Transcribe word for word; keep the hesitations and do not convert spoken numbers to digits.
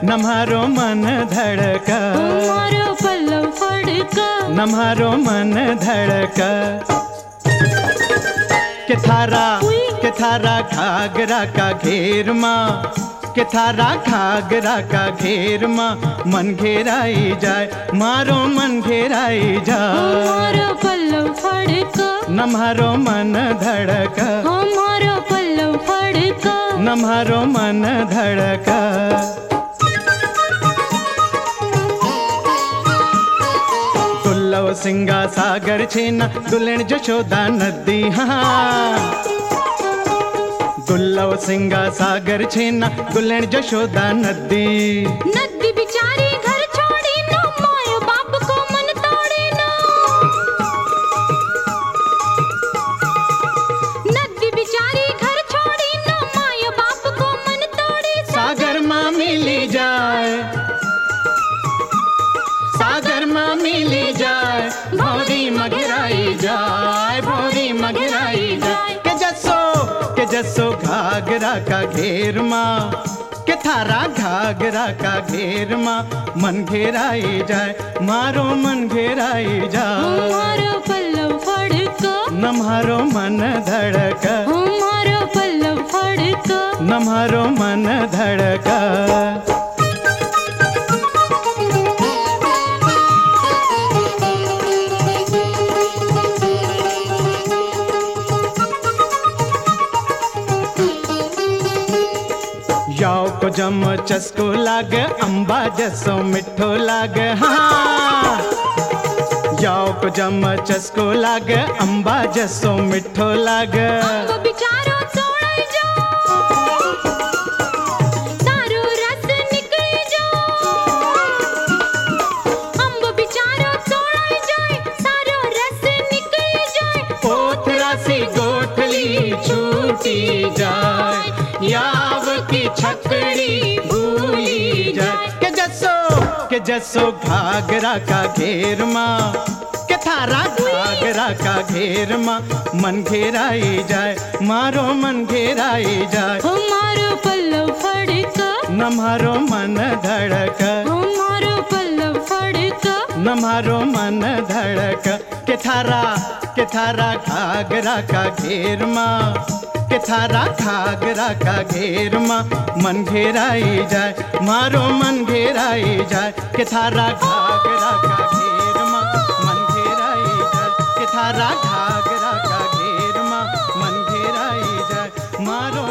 नम्हारो मन धड़का, मारो पल्लव फड़का, नम्हारो मन धड़का। के थारा के थारा घाघरा का घेर माँ, के थारा घाघरा का घेर माँ मन घेराई जाए, मारो मन घेराई जाए। मारो पल्लव फड़का, नम्हारो मन धड़का, मारो पल्लव फड़का, नम्हारो मन धड़का। दुल्लव सिंगा सागर छेना दुल्हन जशोदा नदी, हाँ दुल्लव सिंगा सागर छेना दुल्हन जशोदा नदी। नदी बिचारी घर छोड़ी ना, मायो बाप को मन तोड़ी ना। नदी बिचारी घर छोड़ी ना, मायो बाप को मन तोड़ी। सागर माँ मिली जाए, सागर माँ मिली जाए, भौरी मघिराई जाए, भौरी मघिराई जाए। के जसो के जसो घाघरा का घेर माँ, के थारा घाघरा का घेर माँ मन घेराई जाए, मारो मन घेराई जाए। मारो पल्लव फड़का, नम्हारो मन धड़का, मारो पल्लव फड़का, नम्हारो मन धड़का। याव को जम चस्को लाग, अम्बा जसो मिठो लाग, हाँ याव को जम चस्को लाग, अम्बा जसो मिठो लाग। अम्ब बिचारो तोड़े जो, सारो रस निकल जो। अम्ब बिचारो तोड़े जाए, सारो रस निकल जाए। पोथरा सी गोठली छूटी जाए, याव की छकड़ी भूली जाए। के जसो के जसो घाघरा का घेर माँ, के थारा घाघरा का घेर माँ मन घेराई जाए, मारो मन घेराई जाए। मारो पल्लव फड़का, नम्हारो मन धड़का, मारो पल्लव फड़का, नम्हारो मन धड़का। के थारा के थारा घाघरा का घेर माँ, के थारा घाघरा का घेर माँ मन घेराई जाए, मारो मन घेराई जाए। के थारा घाघरा का घेर माँ मन घेराई जाए, के थारा घाघरा का घेर माँ मन घेराई जाए, मारो